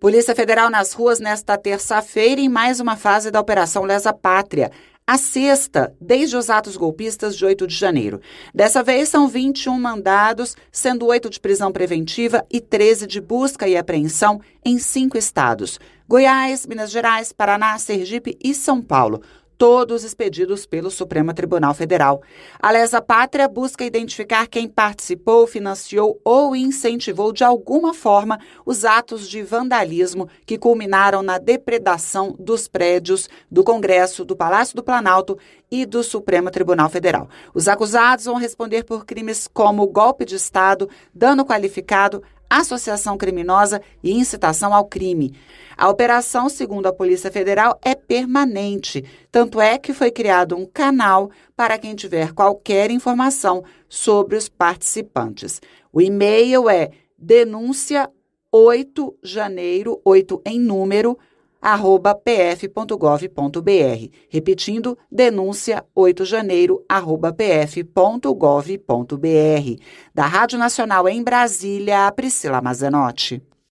Polícia Federal nas ruas nesta terça-feira em mais uma fase da Operação Lesa Pátria. A sexta, desde os atos golpistas de 8 de janeiro. Dessa vez são 21 mandados, sendo 8 de prisão preventiva e 13 de busca e apreensão em 5 estados: Goiás, Minas Gerais, Paraná, Sergipe e São Paulo. Todos expedidos pelo Supremo Tribunal Federal. A Lesa Pátria busca identificar quem participou, financiou ou incentivou de alguma forma os atos de vandalismo que culminaram na depredação dos prédios do Congresso, do Palácio do Planalto e do Supremo Tribunal Federal. Os acusados vão responder por crimes como golpe de Estado, dano qualificado, associação criminosa e incitação ao crime. A operação, segundo a Polícia Federal, é permanente. Tanto é que foi criado um canal para quem tiver qualquer informação sobre os participantes. O e-mail é denúncia8janeiro, 8 em número, @pf.gov.br. Repetindo, denúncia8janeiro, @pf.gov.br. Da Rádio Nacional em Brasília, Priscila Mazenotti.